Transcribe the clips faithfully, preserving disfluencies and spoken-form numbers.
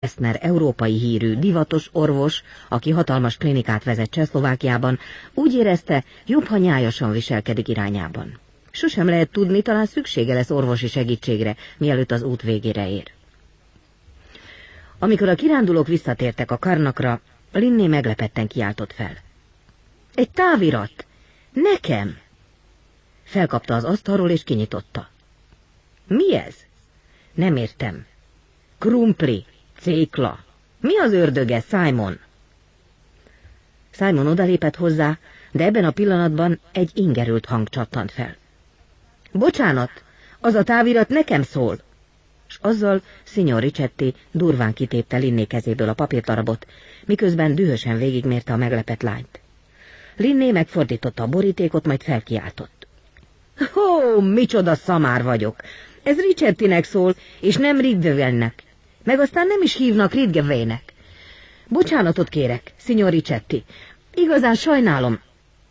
Gessner európai hírű, divatos orvos, aki hatalmas klinikát vezet Csehszlovákiában, úgy érezte, jobb, ha nyájasan viselkedik irányában. Sosem lehet tudni, talán szüksége lesz orvosi segítségre, mielőtt az út végére ér. Amikor a kirándulók visszatértek a Karnakra, Linné meglepetten kiáltott fel. Egy távirat! Nekem! Felkapta az asztalról és kinyitotta. Mi ez? Nem értem. Krumpli, cékla. Mi az ördöge, Simon? Simon odalépett hozzá, de ebben a pillanatban egy ingerült hang csattant fel. Bocsánat, az a távirat nekem szól. És azzal Signor Richetti durván kitépte Linné kezéből a papírdarabot, miközben dühösen végigmérte a meglepett lányt. Linné megfordította a borítékot, majd felkiáltott. Ó, micsoda szamár vagyok! Ez Richettinek szól, és nem Ridgwaynek. Meg aztán nem is hívnak Ridgwaynek. Bocsánatot kérek, Signor Richetti. Igazán sajnálom.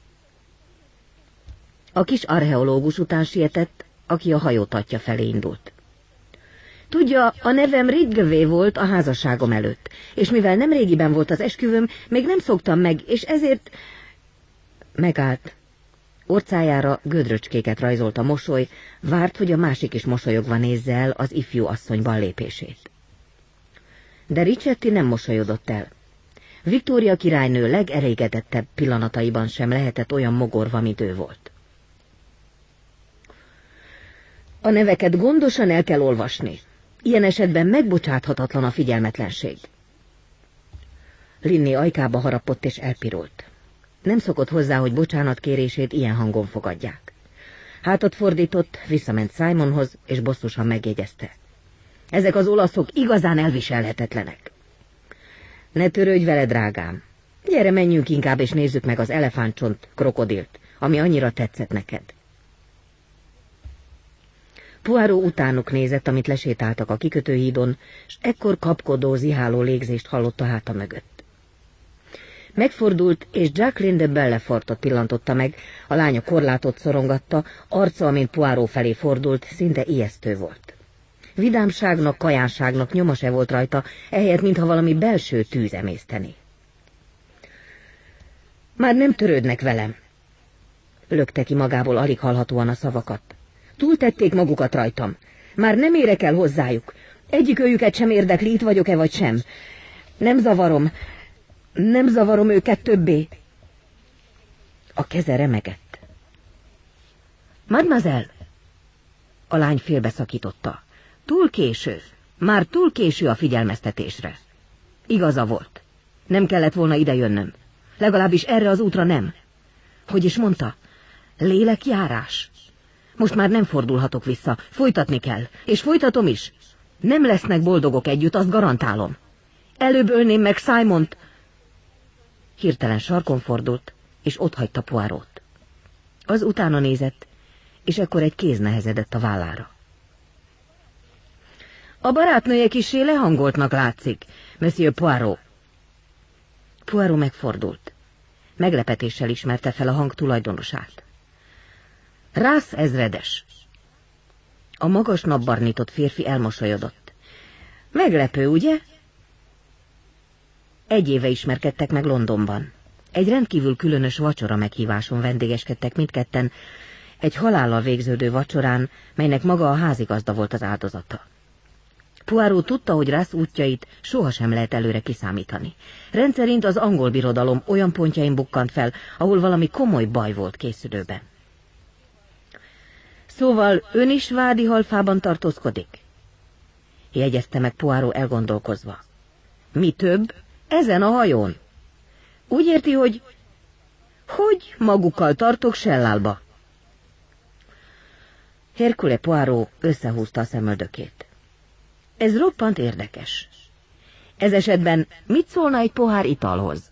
A kis archeológus után sietett, aki a hajótatja felé indult. Tudja, a nevem Ridgway volt a házasságom előtt, és mivel nem régiben volt az esküvőm, még nem szoktam meg, és ezért... Megállt. Orcájára gödröcskéket rajzolt a mosoly, várt, hogy a másik is mosolyogva nézze el az ifjú asszony ballépését. De Richetti nem mosolyodott el. Viktória királynő legelégedettebb pillanataiban sem lehetett olyan mogorva, mint ő volt. A neveket gondosan el kell olvasni. Ilyen esetben megbocsáthatatlan a figyelmetlenség. Linné ajkába harapott és elpirult. Nem szokott hozzá, hogy bocsánatkérését ilyen hangon fogadják. Hátat fordított, visszament Simonhoz, és bosszusan megjegyezte. Ezek az olaszok igazán elviselhetetlenek. Ne törődj vele, drágám. Gyere, menjünk inkább, és nézzük meg az elefántcsont krokodilt, ami annyira tetszett neked. Poirot utánuk nézett, amit lesétáltak a kikötőhídon, s ekkor kapkodó, ziháló légzést hallott a háta mögött. Megfordult, és Jacqueline de Bellefortot pillantotta meg, a lánya korlátot szorongatta, arca, amint Poirot felé fordult, szinte ijesztő volt. Vidámságnak, kajánságnak nyoma se volt rajta, ehelyett, mintha valami belső tűz emésztené. Már nem törődnek velem, lökte ki magából alig hallhatóan a szavakat. Túltették magukat rajtam. Már nem érek el hozzájuk. Egyik őjüket sem érdekli, itt vagyok-e vagy sem. Nem zavarom. Nem zavarom őket többé. A keze remegett. Mademoiselle! A lány félbeszakította. Túl késő. Már túl késő a figyelmeztetésre. Igaza volt. Nem kellett volna idejönnöm. Legalábbis erre az útra nem. Hogy is mondta? Lélekjárás. Most már nem fordulhatok vissza. Folytatni kell. És folytatom is. Nem lesznek boldogok együtt, azt garantálom. Előbb ölném meg Simont. Hirtelen sarkon fordult, és otthagyta Poirot. Az utána nézett, és ekkor egy kéz nehezedett a vállára. A barátnője kissé lehangoltnak látszik, Monsieur Poirot. Poirot megfordult. Meglepetéssel ismerte fel a hang tulajdonosát. Rász ezredes. A magas napbarnított férfi elmosolyodott. Meglepő, ugye? Egy éve ismerkedtek meg Londonban. Egy rendkívül különös vacsora meghíváson vendégeskedtek mindketten, egy halállal végződő vacsorán, melynek maga a házigazda volt az áldozata. Poirot tudta, hogy Rász útjait sohasem lehet előre kiszámítani. Rendszerint az angol birodalom olyan pontjain bukkant fel, ahol valami komoly baj volt készülőben. Szóval ön is Vádi halfában tartózkodik? Jegyezte meg Poirot elgondolkozva. Mi több, ezen a hajón. Úgy érti, hogy... Hogy magukkal tartok Sellálba? Hercule Poirot összehúzta a szemöldökét. Ez roppant érdekes. Ez esetben mit szólna egy pohár italhoz?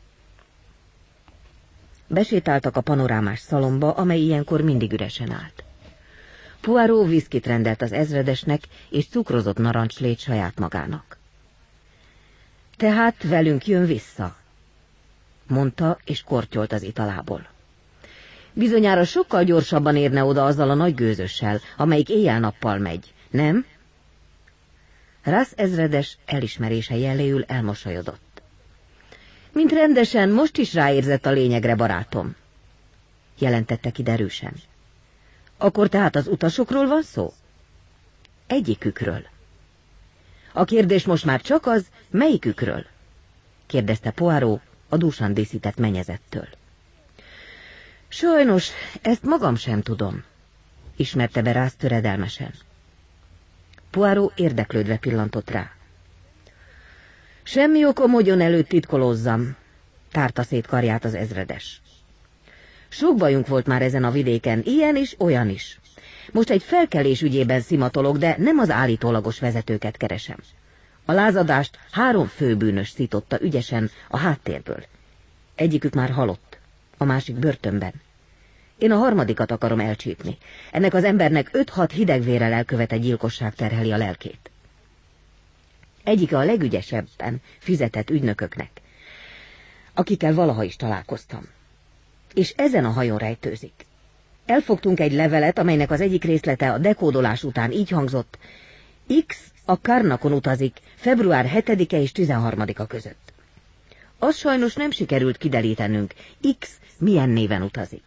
Besétáltak a panorámás szalomba, amely ilyenkor mindig üresen állt. Poirot viszkit rendelt az ezredesnek, és cukrozott narancslét saját magának. Tehát velünk jön vissza, mondta, és kortyolt az italából. Bizonyára sokkal gyorsabban érne oda azzal a nagy gőzössel, amelyik éjjel-nappal megy, nem? Russ ezredes elismerése jelléül elmosolyodott. Mint rendesen, most is ráérzett a lényegre, barátom, jelentette ki derűsen. Akkor tehát az utasokról van szó? Egyikükről. A kérdés most már csak az, melyikükről? Kérdezte Poirot a dúsan díszített mennyezettől. Sajnos, ezt magam sem tudom, ismerte be Russ töredelmesen. Poirot érdeklődve pillantott rá. Semmi okom, hogyan előtt titkolózzam, tárta szét karját az ezredes. Sok bajunk volt már ezen a vidéken, ilyen is, olyan is. Most egy felkelés ügyében szimatolok, de nem az állítólagos vezetőket keresem. A lázadást három főbűnös szította ügyesen a háttérből. Egyikük már halott, a másik börtönben. Én a harmadikat akarom elcsípni. Ennek az embernek öt-hat hidegvérrel elkövetett gyilkosság terheli a lelkét. Egyike a legügyesebben fizetett ügynököknek, akikkel valaha is találkoztam. És ezen a hajón rejtőzik. Elfogtunk egy levelet, amelynek az egyik részlete a dekódolás után így hangzott: X a Karnakon utazik február hetedike és tizenharmadika között. Az sajnos nem sikerült kiderítenünk, X milyen néven utazik.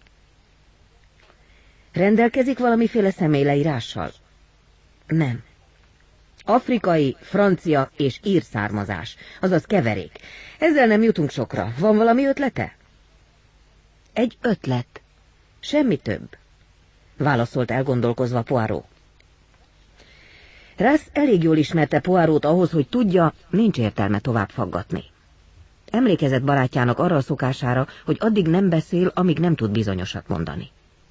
Rendelkezik valamiféle személyleírással? Nem. Afrikai, francia és ír származás, azaz keverék. Ezzel nem jutunk sokra. Van valami ötlete? Egy ötlet. Semmi több, válaszolt elgondolkozva Poirot. Russ elég jól ismerte Poirotot ahhoz, hogy tudja, nincs értelme tovább faggatni. Emlékezett barátjának arra a szokására, hogy addig nem beszél, amíg nem tud bizonyosat mondani.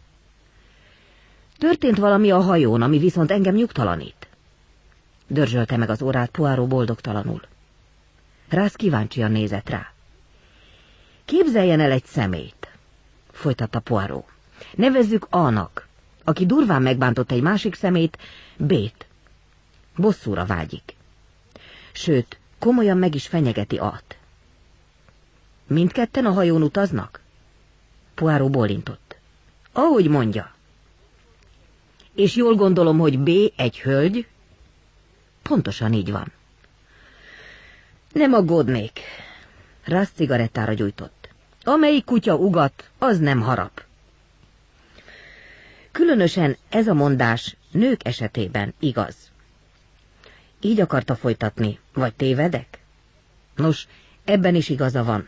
Történt valami a hajón, ami viszont engem nyugtalanít. Dörzsölte meg az órát Poirot boldogtalanul. Russ kíváncsian nézett rá. Képzeljen el egy személyt, folytatta Poirot. Nevezzük A-nak, aki durván megbántott egy másik szemét, B-t. Bosszúra vágyik. Sőt, komolyan meg is fenyegeti A-t. Mindketten a hajón utaznak? Poirot bólintott. Ahogy mondja. És jól gondolom, hogy B egy hölgy? Pontosan így van. Nem aggódnék. Russ cigarettára gyújtott. Amelyik kutya ugat, az nem harap. Különösen ez a mondás nők esetében igaz. Így akarta folytatni, vagy tévedek? Nos, ebben is igaza van.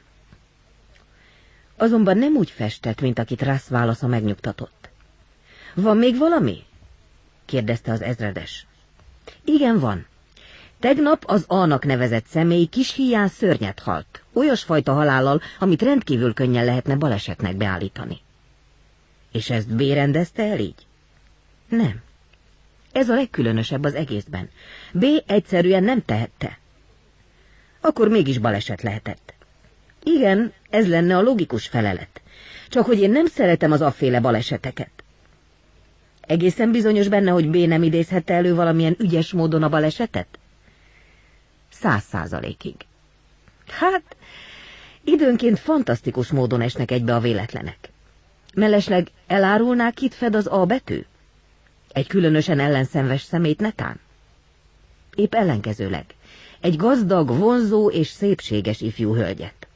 Azonban nem úgy festett, mint akit Russ válasza megnyugtatott. Van még valami? kérdezte az ezredes. Igen, van. Tegnap az A-nak nevezett személy kis híján szörnyet halt, olyasfajta halállal, amit rendkívül könnyen lehetne balesetnek beállítani. És ezt B rendezte el így? Nem. Ez a legkülönösebb az egészben. B egyszerűen nem tehette. Akkor mégis baleset lehetett. Igen, ez lenne a logikus felelet. Csak hogy én nem szeretem az afféle baleseteket. Egészen bizonyos benne, hogy B nem idézhette elő valamilyen ügyes módon a balesetet? Száz százalékig. Hát, időnként fantasztikus módon esnek egybe a véletlenek. Mellesleg elárulná, kit fed az A betű? Egy különösen ellenszenves szemét netán? Épp ellenkezőleg. Egy gazdag, vonzó és szépséges ifjú hölgyet.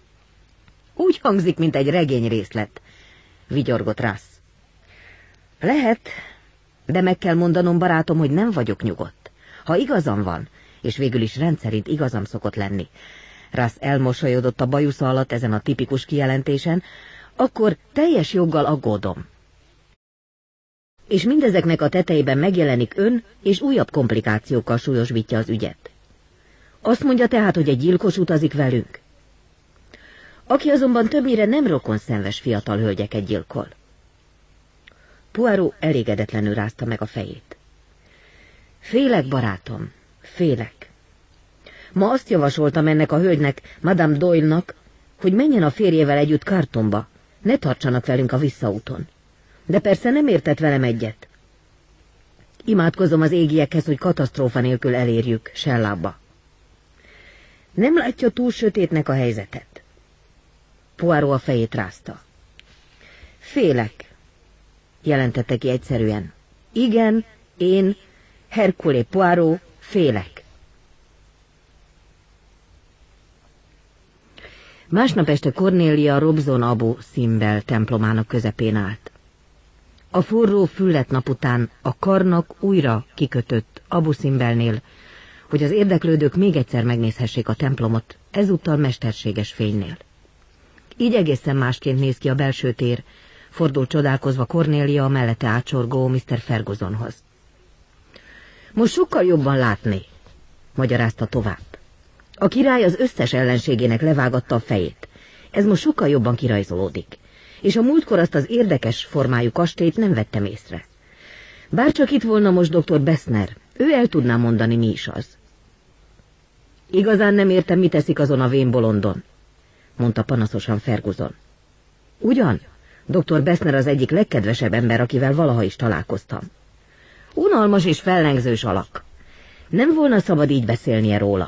Úgy hangzik, mint egy regényrészlet, vigyorgott Russ. Lehet, de meg kell mondanom, barátom, hogy nem vagyok nyugodt. Ha igazam van, és végül is rendszerint igazam szokott lenni, Russ elmosolyodott a bajusza alatt ezen a tipikus kijelentésen, akkor teljes joggal aggódom. És mindezeknek a tetejében megjelenik ön, és újabb komplikációkkal súlyosbítja az ügyet. Azt mondja tehát, hogy egy gyilkos utazik velünk. Aki azonban többnyire nem rokonszenves fiatal hölgyeket gyilkol. Poirot elégedetlenül rázta meg a fejét. Félek, barátom, félek. Ma azt javasoltam ennek a hölgynek, Madame Doyle-nak, hogy menjen a férjével együtt Cartonba, ne tartsanak velünk a visszaúton. De persze nem értett velem egyet. Imádkozom az égiekhez, hogy katasztrófa nélkül elérjük Sellába. Nem látja túl sötétnek a helyzetet. Poirot a fejét rázta. Félek, jelentette ki egyszerűen. Igen, én, Hercule Poirot, Félek. Másnap este Cornélia Robson Abu Simbel templomának közepén állt. A forró füllet nap után a karnak újra kikötött Abu Simbelnél, hogy az érdeklődők még egyszer megnézhessék a templomot, ezúttal mesterséges fénynél. Így egészen másként néz ki a belső tér, fordult csodálkozva Cornélia a mellette átsorgó miszter Fergusonhoz. Most sokkal jobban látni, magyarázta tovább. A király az összes ellenségének levágatta a fejét. Ez most sokkal jobban kirajzolódik, és a múltkor azt az érdekes formájú kastélyt nem vettem észre. Bárcsak itt volna most doktor Bessner, ő el tudná mondani, mi is az. Igazán nem értem, mit teszik azon a vén bolondon, mondta panaszosan Ferguson. Ugyan? doktor Bessner az egyik legkedvesebb ember, akivel valaha is találkoztam. Unalmas és fellengzős alak. Nem volna szabad így beszélnie róla.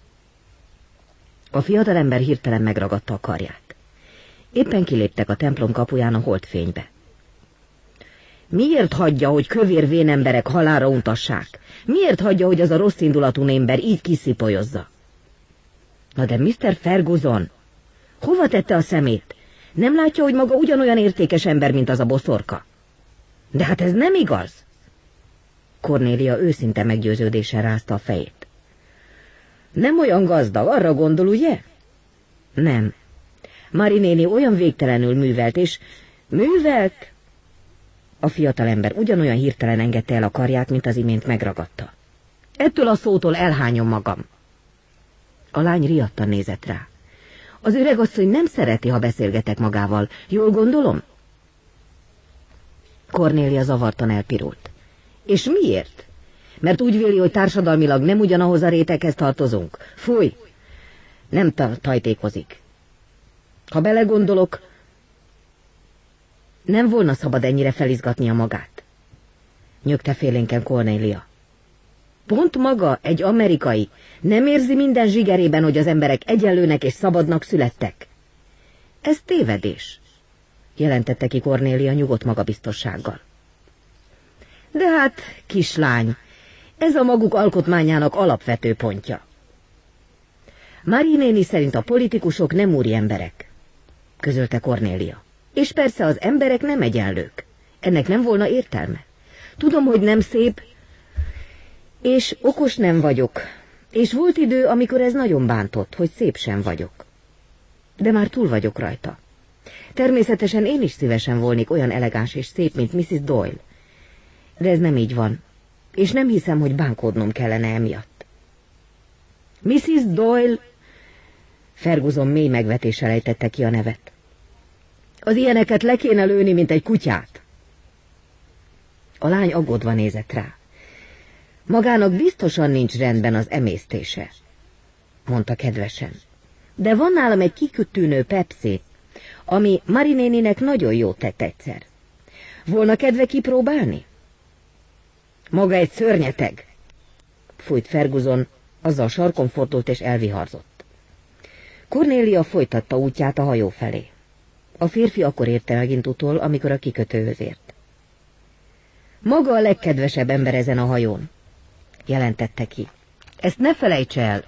A fiatalember hirtelen megragadta a karját. Éppen kiléptek a templom kapuján a holdfénybe. Miért hagyja, hogy kövér vén emberek halálra untassák? Miért hagyja, hogy az a rosszindulatú némber így kiszipolyozza? Na de miszter Ferguson, hova tette a szemét? Nem látja, hogy maga ugyanolyan értékes ember, mint az a boszorka? De hát ez nem igaz! Cornélia őszinte meggyőződéssel rázta a fejét. Nem olyan gazdag, arra gondol, ugye? Nem. Mari néni olyan végtelenül művelt, és művelt... A fiatalember ugyanolyan hirtelen engedte el a karját, mint az imént megragadta. Ettől a szótól elhányom magam. A lány riadtan nézett rá. Az öregasszony nem szereti, ha beszélgetek magával. Jól gondolom? Cornélia zavartan elpirult. És miért? Mert úgy véli, hogy társadalmilag nem ugyanahoz a réteghez tartozunk. Fúj! Nem tajtékozik. Ha belegondolok, nem volna szabad ennyire felizgatnia magát. Nyögte félénken Cornélia. Pont maga, egy amerikai, nem érzi minden zsigerében, hogy az emberek egyenlőnek és szabadnak születtek? Ez tévedés, jelentette ki Cornélia nyugodt magabiztossággal. De hát, kislány, ez a maguk alkotmányának alapvető pontja. Marie néni szerint a politikusok nem úri emberek, közölte Cornélia. És persze az emberek nem egyenlők. Ennek nem volna értelme. Tudom, hogy nem szép, és okos nem vagyok, és volt idő, amikor ez nagyon bántott, hogy szép sem vagyok. De már túl vagyok rajta. Természetesen én is szívesen volnék olyan elegáns és szép, mint missziz Doyle. De ez nem így van, és nem hiszem, hogy bánkódnom kellene emiatt. missziz Doyle... Ferguson mély megvetéssel ejtette ki a nevet. Az ilyeneket le kéne lőni, mint egy kutyát. A lány aggódva nézett rá. Magának biztosan nincs rendben az emésztése, mondta kedvesen. De van nálam egy kikütűnő Pepsi, ami Marie néninek nagyon jót tett egyszer. Volna kedve kipróbálni? Maga egy szörnyeteg, fújt Ferguson, azzal sarkon fordult és elviharzott. Cornélia folytatta útját a hajó felé. A férfi akkor érte megint utol, amikor a kikötőhöz ért. Maga a legkedvesebb ember ezen a hajón, jelentette ki. Ezt ne felejts el!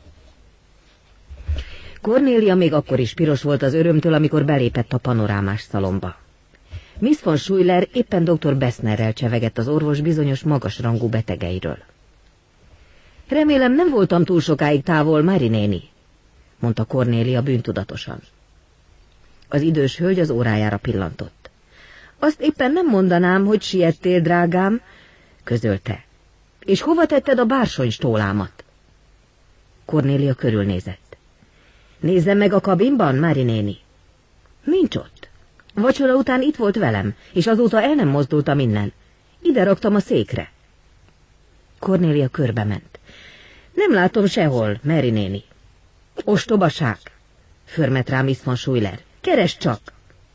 Cornélia még akkor is piros volt az örömtől, amikor belépett a panorámás szalomba. Miss von Schuyler éppen doktor Bessnerrel csevegett az orvos bizonyos magasrangú betegeiről. Remélem nem voltam túl sokáig távol, Marie néni, mondta Cornélia bűntudatosan. Az idős hölgy az órájára pillantott. Azt éppen nem mondanám, hogy siettél, drágám, közölte. És hova tetted a bársony stólámat? Cornélia körülnézett. Nézzem meg a kabinban, Marie néni. Nincs ott. Vacsora után itt volt velem, és azóta el nem mozdultam innen. Ide raktam a székre. Cornélia körbe ment. Nem látom sehol, Marie néni. Ostobaság, förmet rá Miss von Schuyler. Keresd csak!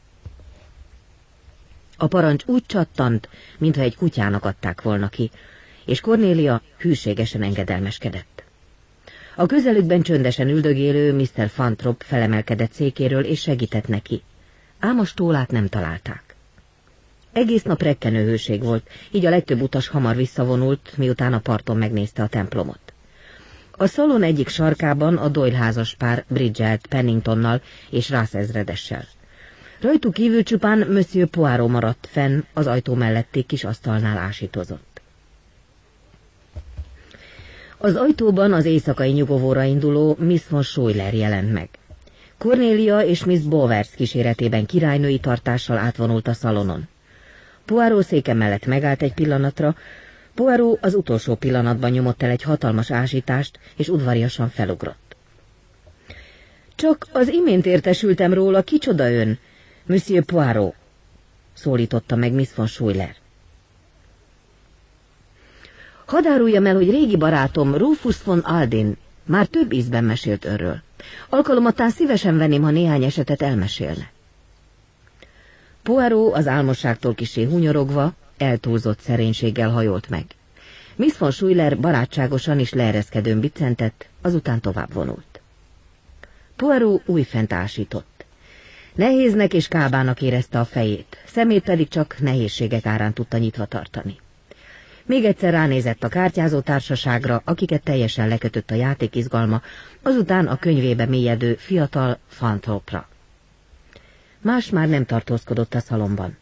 A parancs úgy csattant, mintha egy kutyának adták volna ki, és Cornélia hűségesen engedelmeskedett. A közelükben csöndesen üldögélő miszter Fantrop felemelkedett székéről és segített neki, ám a stólát nem találták. Egész nap rekkenő hőség volt, így a legtöbb utas hamar visszavonult, miután a parton megnézte a templomot. A szalon egyik sarkában a Doyle házaspár Bridget Penningtonnal és Russ ezredessel. Rajtuk kívül csupán Monsieur Poirot maradt fenn, az ajtó melletti kis asztalnál ásítozott. Az ajtóban az éjszakai nyugovóra induló Miss von Schuyler jelent meg. Cornélia és Miss Bowers kíséretében királynői tartással átvonult a szalonon. Poirot széke mellett megállt egy pillanatra, Poirot az utolsó pillanatban nyomott el egy hatalmas ásítást, és udvariasan felugrott. Csak az imént értesültem róla, kicsoda ön, Monsieur Poirot, szólította meg Miss von Schuyler. Hadd áruljam el, hogy régi barátom Rufus von Aldin már több ízben mesélt önről. Alkalomattán szívesen venném, ha néhány esetet elmesélne. Poirot az álmosságtól kissé hunyorogva, eltúlzott szerénységgel hajolt meg. Miss von Schuyler barátságosan és leereszkedőn biccentett, azután tovább vonult. Poirot újfent ásított. Nehéznek és kábának érezte a fejét, szemét pedig csak nehézségek árán tudta nyitva tartani. Még egyszer ránézett a kártyázó társaságra, akiket teljesen lekötött a játék izgalma, azután a könyvébe mélyedő fiatal Fanthorpe-ra. Más már nem tartózkodott a szalomban.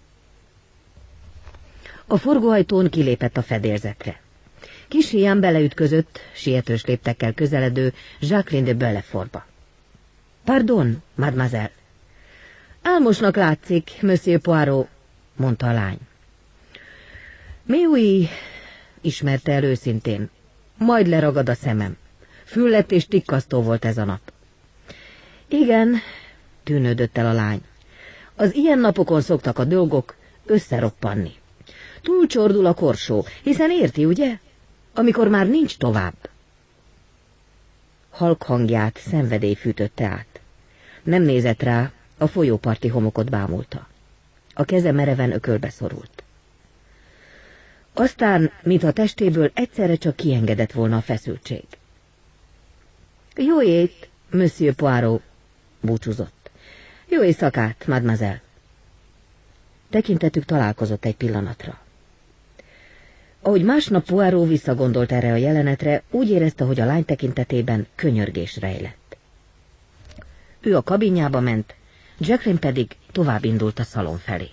A forgóajtón kilépett a fedélzetre. Kis híján beleütközött, sietős léptekkel közeledő Jacqueline de Bellefortba. Pardon, mademoiselle. Álmosnak látszik, Monsieur Poirot, mondta a lány. Mi új, ismerte el őszintén. Majd leragad a szemem. Füllett és tikkasztó volt ez a nap. Igen, tűnődött el a lány. Az ilyen napokon szoktak a dolgok összeroppanni. Túlcsordul a korsó, hiszen érti, ugye? Amikor már nincs tovább. Halk hangját szenvedély fűtötte át. Nem nézett rá, a folyóparti homokot bámulta. A keze mereven ökölbe szorult. Aztán, mintha testéből egyszerre csak kiengedett volna a feszültség. Jó ét, Monsieur Poirot, búcsúzott. Jó éjszakát, mademoiselle. Tekintetük találkozott egy pillanatra. Ahogy másnap Poirot visszagondolt erre a jelenetre, úgy érezte, hogy a lány tekintetében könyörgés rejlett. Ő a kabinjába ment, Jacqueline pedig tovább indult a szalon felé.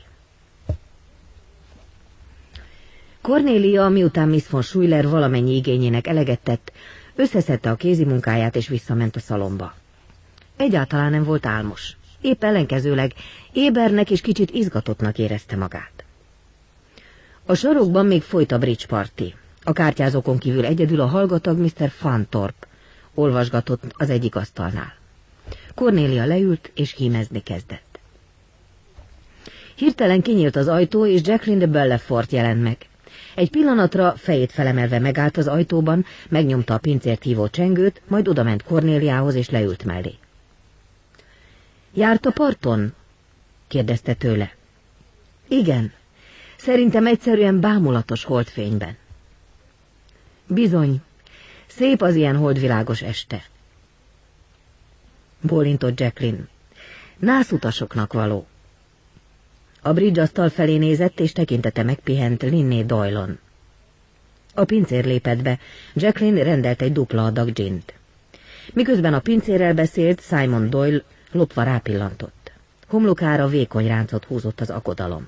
Cornélia, miután Miss von Schuyler valamennyi igényének eleget tett, összeszedte a kézimunkáját és visszament a szalomba. Egyáltalán nem volt álmos. Épp ellenkezőleg ébernek és kicsit izgatottnak érezte magát. A sarokban még folyt a bridge party. A kártyázókon kívül egyedül a hallgatag miszter Fanthorpe olvasgatott az egyik asztalnál. Cornélia leült és hímezni kezdett. Hirtelen kinyílt az ajtó, és Jacqueline de Bellefort jelent meg. Egy pillanatra fejét felemelve megállt az ajtóban, megnyomta a pincért hívó csengőt, majd odament Cornéliához és leült mellé. Járt a parton? kérdezte tőle. Igen, szerintem egyszerűen bámulatos holdfényben. Bizony, szép az ilyen holdvilágos este. Bólintott Jacqueline. Nászutasoknak való. A bridge asztal felé nézett, és tekintete megpihent Linné Doyle-on. A pincér lépett be, Jacqueline rendelt egy dupla adag gint. Miközben a pincérrel beszélt, Simon Doyle lopva rápillantott. Homlokára vékony ráncot húzott az aggodalom.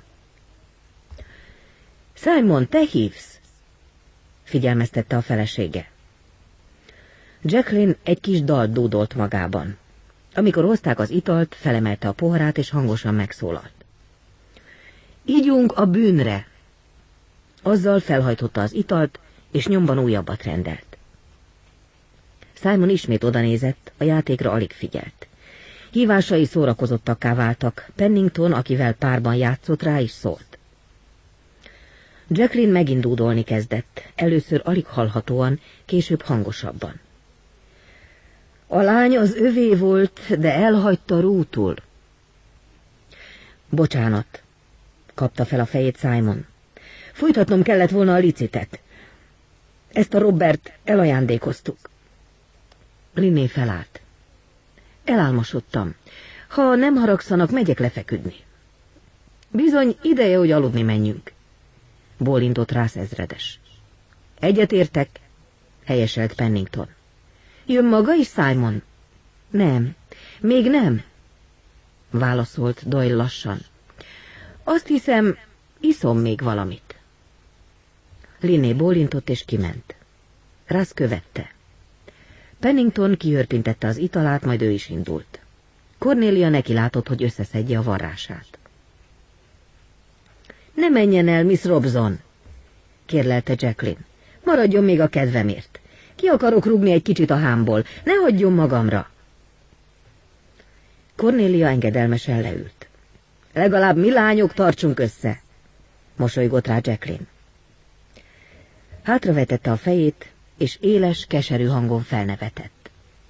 Simon, te hívsz? Figyelmeztette a felesége. Jacqueline egy kis dalt dúdolt magában. Amikor hozták az italt, felemelte a poharát, és hangosan megszólalt. Ígyunk a bűnre! Azzal felhajtotta az italt, és nyomban újabbat rendelt. Simon ismét odanézett, a játékra alig figyelt. Hívásai szórakozottakká váltak, Pennington, akivel párban játszott, rá is szólt. Jacqueline megint dúdolni kezdett, először alig hallhatóan, később hangosabban. A lány az övé volt, de elhagyta rútul. Bocsánat, kapta fel a fejét Simon. Folytatnom kellett volna a licitet. Ezt a Robert elajándékoztuk. Linné felállt. Elálmosodtam. Ha nem haragszanak, megyek lefeküdni. Bizony ideje, hogy aludni menjünk, bólintott Rász ezredes. Egyetértek, helyeselt Pennington. Jön maga is, Simon? Nem, még nem, válaszolt Doyle lassan. Azt hiszem, iszom még valamit. Linné bólintott és kiment. Rász követte. Pennington kiörpintette az italát, majd ő is indult. Cornélia neki látott, hogy összeszedje a varrását. Ne menjen el, Miss Robson, kérlelte Jacqueline. Maradjon még a kedvemért. Ki akarok rúgni egy kicsit a hámból, ne hagyjon magamra. Cornélia engedelmesen leült. Legalább mi lányok tartsunk össze, mosolygott rá Jacqueline. Hátravetette a fejét, és éles, keserű hangon felnevetett.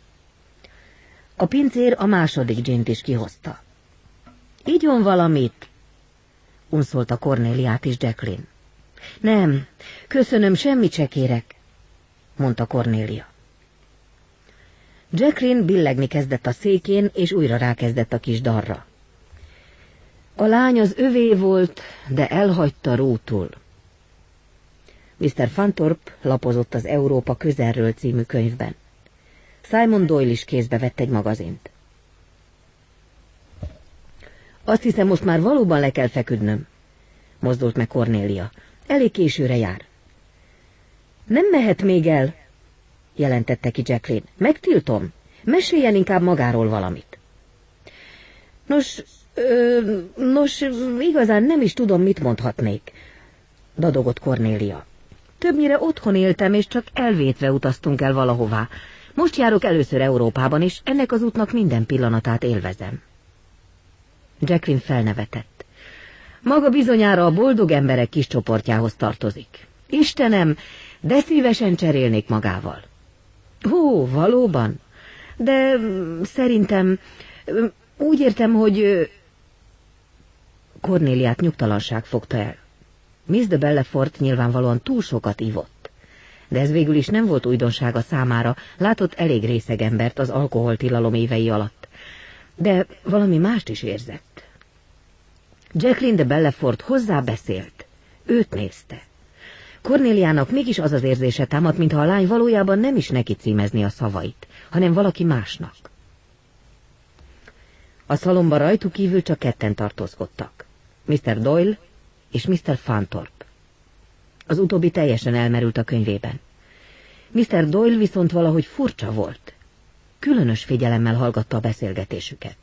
A pincér a második gint is kihozta. Igyon valamit, unszolta Cornéliát is Jacqueline. Nem, köszönöm, semmit se kérek, mondta Cornélia. Jacqueline billegni kezdett a székén, és újra rákezdett a kis darra. A lány az övé volt, de elhagyta rútul. miszter Fanthorpe lapozott az Európa közelről című könyvben. Simon Doyle is kézbe vett egy magazint. Azt hiszem, most már valóban le kell feküdnöm, mozdult meg Cornélia. Elég későre jár. Nem mehet még el, jelentette ki Jacqueline. Megtiltom. Meséljen inkább magáról valamit. Nos, ö, nos, igazán nem is tudom, mit mondhatnék, dadogott Cornélia. Többnyire otthon éltem, és csak elvétve utaztunk el valahová. Most járok először Európában, és ennek az útnak minden pillanatát élvezem. Jacqueline felnevetett. Maga bizonyára a boldog emberek kis csoportjához tartozik. Istenem, de szívesen cserélnék magával. Ó, valóban? De szerintem, úgy értem, hogy... Cornéliát nyugtalanság fogta el. Miss de Bellefort nyilvánvalóan túl sokat ivott. De ez végül is nem volt újdonsága számára, látott elég részeg embert az alkoholtilalom évei alatt. De valami mást is érzett. Jacqueline de Bellefort hozzá beszélt. Őt nézte. Cornéliának mégis az az érzése támadt, mintha a lány valójában nem is neki címezni a szavait, hanem valaki másnak. A szalomba rajtuk kívül csak ketten tartózkodtak. miszter Doyle és miszter Fanthorpe. Az utóbbi teljesen elmerült a könyvében. miszter Doyle viszont valahogy furcsa volt. Különös figyelemmel hallgatta a beszélgetésüket.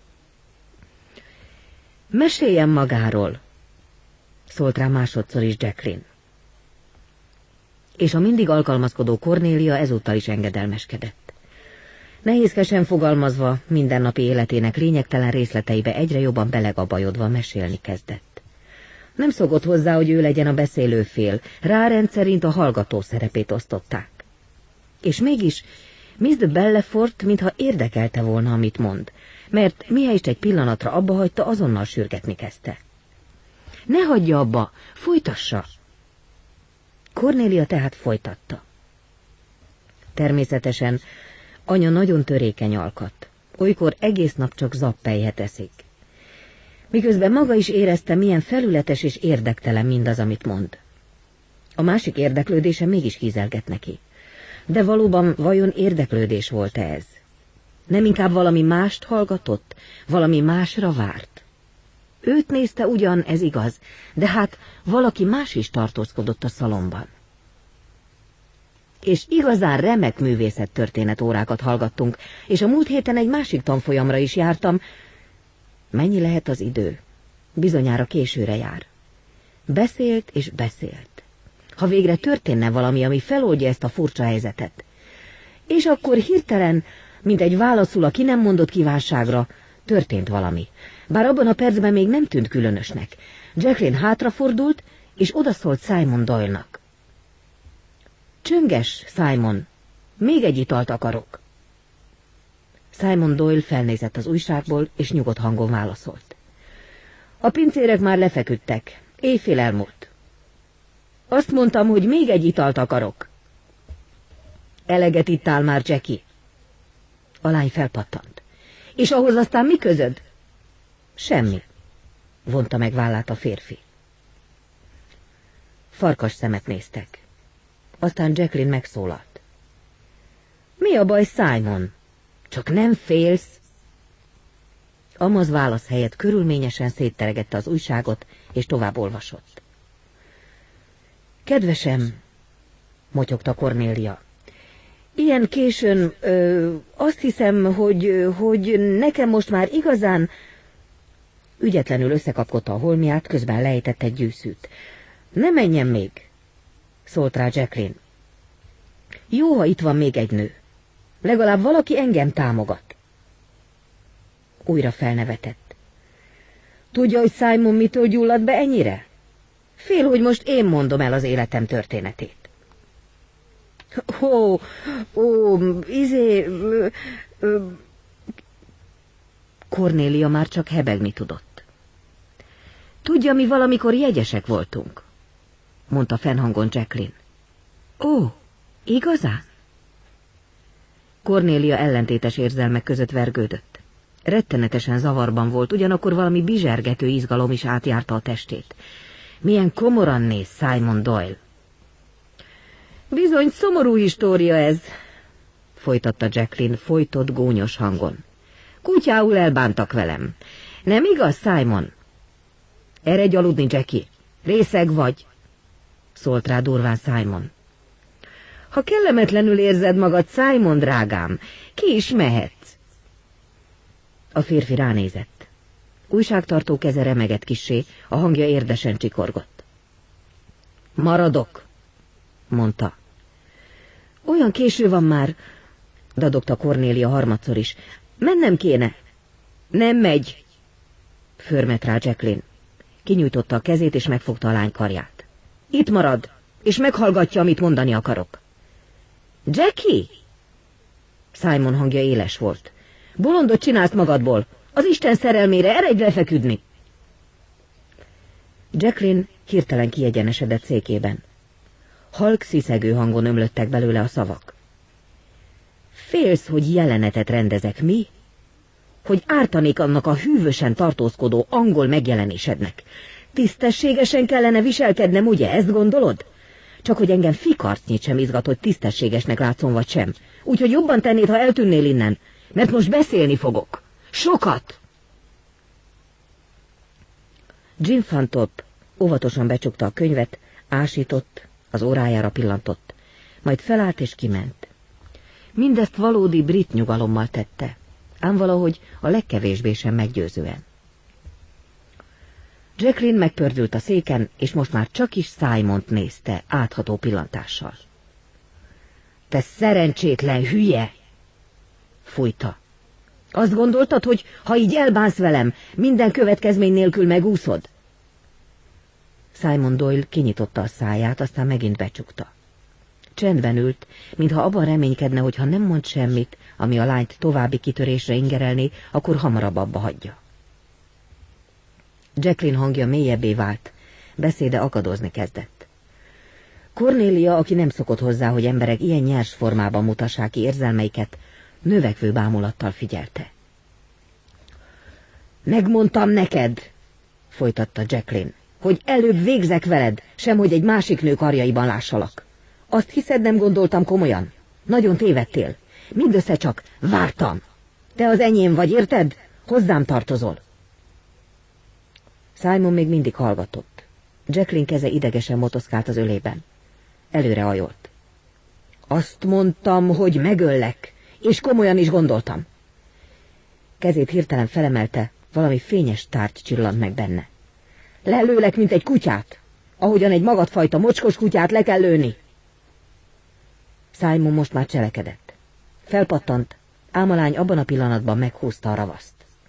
Meséljen magáról, szólt rá másodszor is Jacqueline. És a mindig alkalmazkodó Cornélia ezúttal is engedelmeskedett. Nehézkesen fogalmazva, mindennapi életének lényegtelen részleteibe egyre jobban belegabajodva mesélni kezdett. Nem szokott hozzá, hogy ő legyen a beszélőfél, rá rendszerint a hallgató szerepét osztották. És mégis Miss de Bellefort mintha érdekelte volna, amit mond, mert mihelyest egy pillanatra abba hagyta, azonnal sürgetni kezdte. Ne hagyja abba, folytassa! Cornélia tehát folytatta. Természetesen anya nagyon törékeny alkat, olykor egész nap csak zappelyhet eszik. Miközben maga is érezte, milyen felületes és érdektelen mindaz, amit mond. A másik érdeklődése mégis hízelgett neki. De valóban vajon érdeklődés volt-e ez? Nem inkább valami mást hallgatott, valami másra várt? Őt nézte ugyan, ez igaz, de hát valaki más is tartózkodott a szalomban. És igazán remek művészettörténet órákat hallgattunk, és a múlt héten egy másik tanfolyamra is jártam. Mennyi lehet az idő? Bizonyára későre jár. Beszélt és beszélt. Ha végre történne valami, ami feloldja ezt a furcsa helyzetet. És akkor hirtelen, mint egy válaszul a ki nem mondott kívánságra, történt valami. Bár abban a percben még nem tűnt különösnek. Jacqueline hátrafordult, és odaszólt Simon Doyle-nak. Csönges, Simon, még egy italt akarok. Simon Doyle felnézett az újságból, és nyugodt hangon válaszolt. A pincérek már lefeküdtek, éjfél elmúlt. Azt mondtam, hogy még egy italt akarok. Eleget ittál már, Jackie. A lány felpattant. És ahhoz aztán mi közöd? Semmi. vonta meg vállát a férfi. Farkas szemet néztek. Aztán Jacqueline megszólalt. Mi a baj, Simon? Csak nem félsz? Amaz válasz helyett körülményesen szétteregette az újságot, és tovább olvasott. Kedvesem, motyogta Cornélia. Ilyen későn, ö, azt hiszem, hogy, hogy nekem most már igazán... Ügyetlenül összekapkodta a holmiát, közben lejtett egy gyűszűt. Ne menjen még, szólt rá Jacqueline. Jó, ha itt van még egy nő. Legalább valaki engem támogat. Újra felnevetett. Tudja, hogy Simon mitől gyullad be ennyire? Fél, hogy most én mondom el az életem történetét. Ó, ó, izé... Ö, ö, Cornélia már csak hebegni tudott. Tudja, mi valamikor jegyesek voltunk, mondta fennhangon Jacqueline. Ó, igazán? Cornélia ellentétes érzelmek között vergődött. Rettenetesen zavarban volt, ugyanakkor valami bizsergető izgalom is átjárta a testét. Milyen komoran néz Simon Doyle. Bizony szomorú história ez, folytatta Jacqueline folytott gónyos hangon. Kutyául elbántak velem. Nem igaz, Simon? Eredj aludni, Jackie. Részeg vagy, szólt rá durván Simon. Ha kellemetlenül érzed magad, Simon, drágám, ki is mehetsz. A férfi ránézett. Újságtartó keze remegett kissé, a hangja érdesen csikorgott. Maradok, mondta. Olyan késő van már, dadogta Cornélia harmadszor is. Mennem kéne. Nem megy, förmet rá Jacqueline. Kinyújtotta a kezét, és megfogta a lány karját. Itt marad, és meghallgatja, amit mondani akarok. Jackie! Simon hangja éles volt. Bolondot csinálsz magadból. Az Isten szerelmére eredj lefeküdni! Jacqueline hirtelen kiegyenesedett székében. Halk, sziszegő hangon ömlöttek belőle a szavak. Félsz, hogy jelenetet rendezek, mi? Hogy ártanék annak a hűvösen tartózkodó angol megjelenésednek. Tisztességesen kellene viselkednem, ugye, ezt gondolod? Csak hogy engem fikarcnyit sem izgat, hogy tisztességesnek látszom vagy sem. Úgyhogy jobban tennéd, ha eltűnnél innen, mert most beszélni fogok. Sokat! Jim Fanthorpe óvatosan becsukta a könyvet, ásított, az órájára pillantott, majd felállt és kiment. Mindezt valódi brit nyugalommal tette, ám valahogy a legkevésbé sem meggyőzően. Jacqueline megpördült a széken, és most már csak is Simont nézte átható pillantással. Te szerencsétlen hülye! Fújta. Azt gondoltad, hogy ha így elbánsz velem, minden következmény nélkül megúszod? Simon Doyle kinyitotta a száját, aztán megint becsukta. Csendben ült, mintha abban reménykedne, hogy ha nem mond semmit, ami a lányt további kitörésre ingerelné, akkor hamarabb abba hagyja. Jacqueline hangja mélyebbé vált, beszéde akadozni kezdett. Cornélia, aki nem szokott hozzá, hogy emberek ilyen nyers formában mutassák ki érzelmeiket, növekvő bámulattal figyelte. Megmondtam neked, folytatta Jacqueline, hogy előbb végzek veled, sem hogy egy másik nő karjaiban lássalak. Azt hiszed, nem gondoltam komolyan? Nagyon tévedtél. Mindössze csak vártam. Te az enyém vagy, érted? Hozzám tartozol. Simon még mindig hallgatott. Jacqueline keze idegesen motoszkált az ölében. Előre ajolt. Azt mondtam, hogy megöllek, és komolyan is gondoltam. Kezét hirtelen felemelte, valami fényes tárgy csillant meg benne. Lelőlek, mint egy kutyát, ahogyan egy magadfajta mocskos kutyát le kell lőni. Simon most már cselekedett. Felpattant, ám a lány abban a pillanatban meghúzta a ravaszt.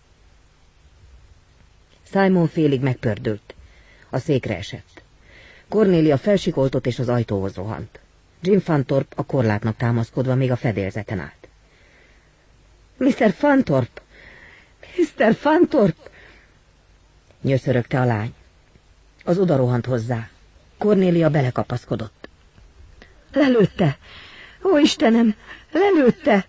Simon félig megpördült. A székre esett. Cornélia felsikoltott és az ajtóhoz rohant. Jim Fanthorpe a korlátnak támaszkodva még a fedélzeten állt. miszter Fanthorpe! miszter Fanthorpe! Nyöszörögte a lány. Az oda rohant hozzá. Cornélia belekapaszkodott. Lelőtte! Ó, Istenem! Lelőtte!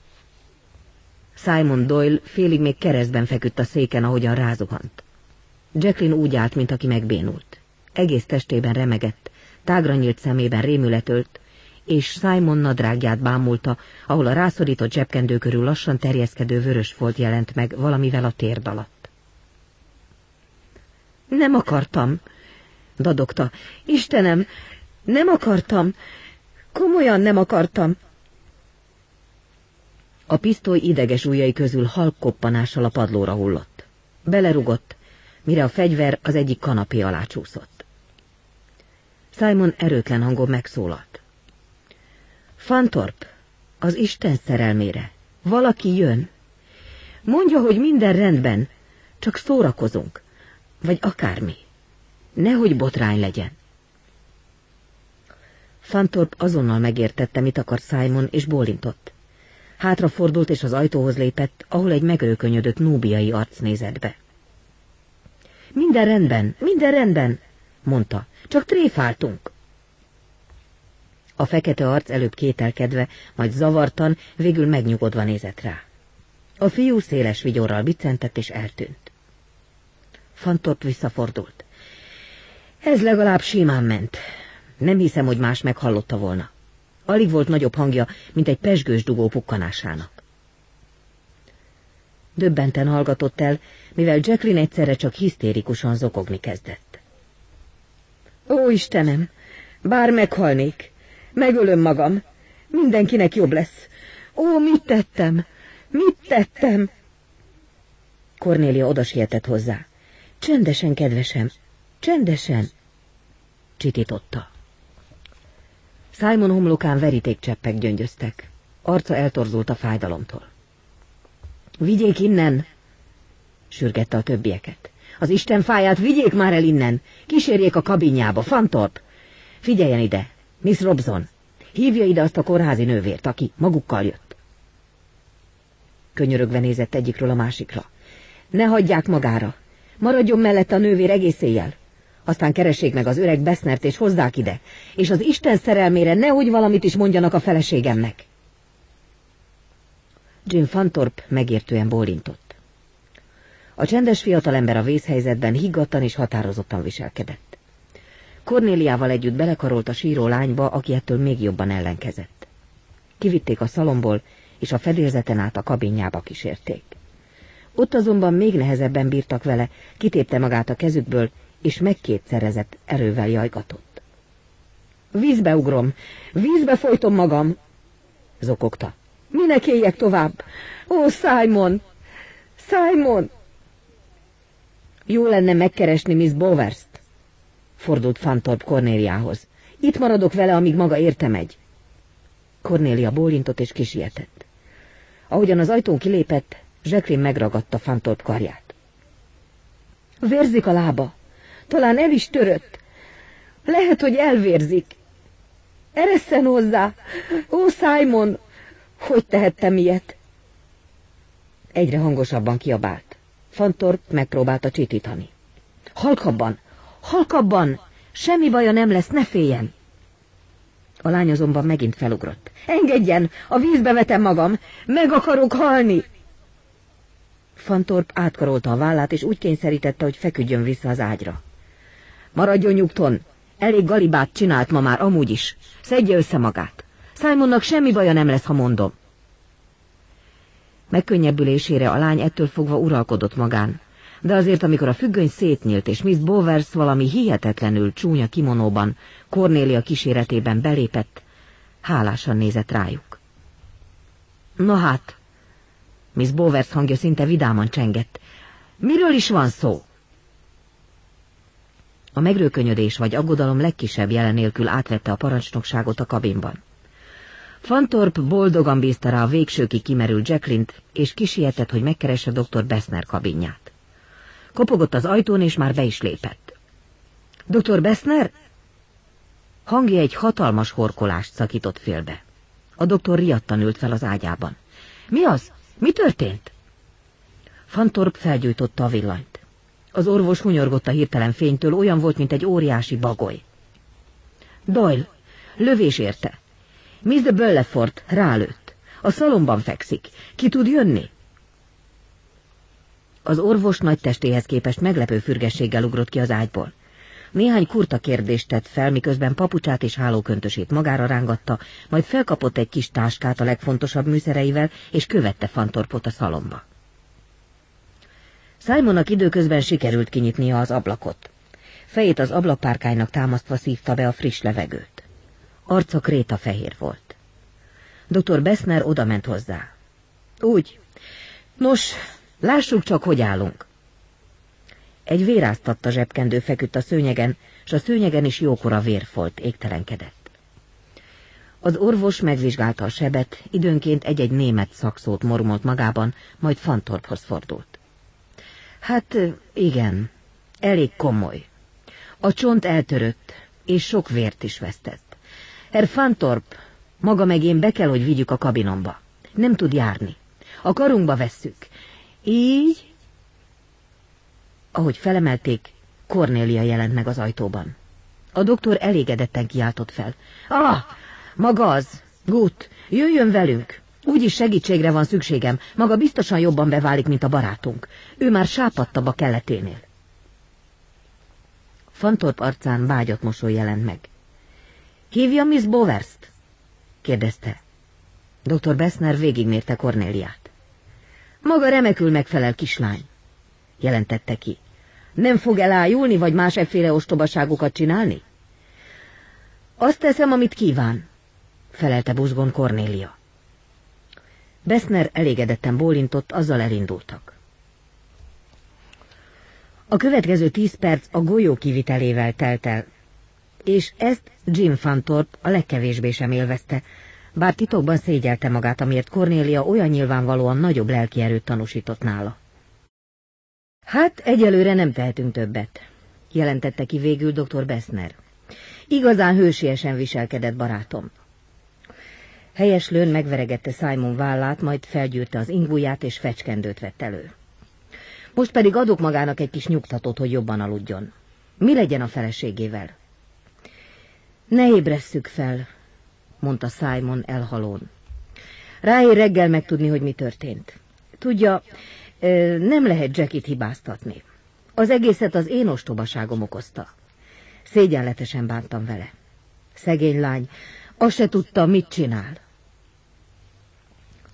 Simon Doyle félig még keresztben feküdt a széken, ahogyan rázuhant. Jacqueline úgy állt, mint aki megbénult. Egész testében remegett, tágra nyílt szemében rémület ölt, és Simon nadrágját bámulta, ahol a rászorított zsebkendő körül lassan terjeszkedő vörös folt jelent meg valamivel a térd alatt. Nem akartam, dadogta. Istenem, nem akartam. Komolyan nem akartam. A pisztoly ideges ujjai közül halk koppanással a padlóra hullott. Belerugott, mire a fegyver az egyik kanapé alá csúszott. Simon erőtlen hangon megszólalt. Fantorp, az Isten szerelmére. Valaki jön. Mondja, hogy minden rendben, csak szórakozunk. Vagy akármi. Nehogy botrány legyen. Fantorp azonnal megértette, mit akar Simon, és bólintott. Hátrafordult, és az ajtóhoz lépett, ahol egy megrőkönyödött núbiai arc nézett be. Minden rendben, minden rendben, mondta, csak tréfáltunk. A fekete arc előbb kételkedve, majd zavartan, végül megnyugodva nézett rá. A fiú széles vigyorral biccentett és eltűnt. Fantorp visszafordult. Ez legalább simán ment. Nem hiszem, hogy más meghallotta volna. Alig volt nagyobb hangja, mint egy pezsgős dugó pukkanásának. Döbbenten hallgatott el, mivel Jacqueline egyszerre csak hisztérikusan zokogni kezdett. Ó, Istenem, bár meghalnék, megölöm magam, mindenkinek jobb lesz. Ó, mit tettem, mit tettem? Kornélia odasietett hozzá. Csendesen, kedvesem, csendesen, csitította. Simon homlokán verítékcseppek gyöngyöztek. Arca eltorzult a fájdalomtól. Vigyék innen, sürgette a többieket. Az Isten fáját vigyék már el innen, kísérjék a kabinjába, Fantorp. Figyeljen ide, Miss Robson, hívja ide azt a kórházi nővért, aki magukkal jött. Könyörögve nézett egyikről a másikra. Ne hagyják magára, maradjon mellette a nővér egész éjjel. Aztán keressék meg az öreg Besnert és hozzák ide, és az Isten szerelmére nehogy valamit is mondjanak a feleségemnek. Jim Fantorp megértően bólintott. A csendes fiatalember a vészhelyzetben higgadtan és határozottan viselkedett. Kornéliával együtt belekarolt a síró lányba, aki ettől még jobban ellenkezett. Kivitték a szalomból, és a fedélzeten át a kabinjába kísérték. Ott azonban még nehezebben bírtak vele, kitépte magát a kezükből, és megkétszerezett erővel jajgatott. Vízbe ugrom, vízbe folytom magam, zokogta. Minek éljek tovább? Ó, Simon! Simon! Jó lenne megkeresni Miss Bowers-t, fordult Fantorp Kornéliához. Itt maradok vele, amíg maga érte megy. Kornélia bólintott és kisietett. Ahogyan az ajtón kilépett, Jacqueline megragadta Fantorp karját. Vérzik a lába. Talán el is törött. Lehet, hogy elvérzik. Eresszen hozzá! Ó, Simon! Hogy tehettem ilyet? Egyre hangosabban kiabált. Fantorp megpróbálta csitítani. Halkabban! Halkabban! Semmi baja nem lesz, ne féljen! A lány azonban megint felugrott. Engedjen! A vízbe vetem magam! Meg akarok halni! Fantorp átkarolta a vállát, és úgy kényszerítette, hogy feküdjön vissza az ágyra. Maradjon nyugton! Elég galibát csinált ma már amúgy is. Szedje össze magát. Simonnak semmi baja nem lesz, ha mondom. Megkönnyebbülésére a lány ettől fogva uralkodott magán, de azért, amikor a függöny szétnyílt, és Miss Bowers valami hihetetlenül csúnya kimonóban, Kornélia kíséretében belépett, hálásan nézett rájuk. Na hát, Miss Bowers hangja szinte vidáman csengett. Miről is van szó? A megrőkönyödés vagy aggodalom legkisebb jelen nélkül átvette a parancsnokságot a kabinban. Fantorp boldogan bízta rá a végsőkig kimerült Jacqueline-t, és kisietett, hogy megkeresse doktor Besner kabinját. Kopogott az ajtón, és már be is lépett. Doktor Besner? Hangja egy hatalmas horkolást szakított félbe. A doktor riadtan ült fel az ágyában. Mi az? Mi történt? Fantorp felgyújtotta a villanyt. Az orvos hunyorgott a hirtelen fénytől, olyan volt, mint egy óriási bagoly. Doyle, lövés érte. Miss de Bellefort rálőtt. A szalomban fekszik. Ki tud jönni? Az orvos nagy testéhez képest meglepő fürgességgel ugrott ki az ágyból. Néhány kurta kérdést tett fel, miközben papucsát és hálóköntösét magára rángatta, majd felkapott egy kis táskát a legfontosabb műszereivel, és követte Fanthorpe-ot a szalomba. Simonnak időközben sikerült kinyitnia az ablakot. Fejét az ablakpárkánynak támasztva szívta be a friss levegőt. Arca krétafehér volt. doktor Bessner odament hozzá. Úgy. Nos, lássuk csak, hogy állunk. Egy véráztatta zsebkendő feküdt a szőnyegen, s a szőnyegen is jókora vérfolt égtelenkedett. Az orvos megvizsgálta a sebet, időnként egy-egy német szakszót mormolt magában, majd Fanthorpe-hoz fordult. Hát igen, elég komoly. A csont eltörött, és sok vért is vesztett. Herr Fanthorpe, maga meg én be kell, hogy vigyük a kabinomba. Nem tud járni. A karunkba vesszük. Így... Ahogy felemelték, Cornélia jelent meg az ajtóban. A doktor elégedetten kiáltott fel. Ah, maga az! Gut, jöjjön velünk! Úgyis segítségre van szükségem, maga biztosan jobban beválik, mint a barátunk. Ő már sápadtabb a kelleténél. Fanthorpe arcán vágyott mosoly jelent meg. Hívja Miss Bowers-t? Kérdezte. doktor Bessner végigmérte Cornéliát. Maga remekül megfelel, kislány, jelentette ki. Nem fog elájulni, vagy más efféle ostobaságokat csinálni? Azt teszem, amit kíván, felelte buzgón Cornélia. Bessner elégedetten bólintott, azzal elindultak. A következő tíz perc a golyó kivitelével telt el, és ezt Jim Fanthorpe a legkevésbé sem élvezte, bár titokban szégyelte magát, amiért Cornélia olyan nyilvánvalóan nagyobb lelkierőt tanúsított nála. Hát, egyelőre nem tehetünk többet, jelentette ki végül doktor Bessner. Igazán hősiesen viselkedett barátom. Helyeslőn megveregette Simon vállát, majd felgyűrte az ingúját és fecskendőt vett elő. Most pedig adok magának egy kis nyugtatót, hogy jobban aludjon. Mi legyen a feleségével? Ne ébresszük fel, mondta Simon elhalón. Ráér reggel megtudni, hogy mi történt. Tudja, nem lehet Jackit hibáztatni. Az egészet az én ostobaságom okozta. Szégyenletesen bántam vele. Szegény lány, azt se tudta, mit csinál.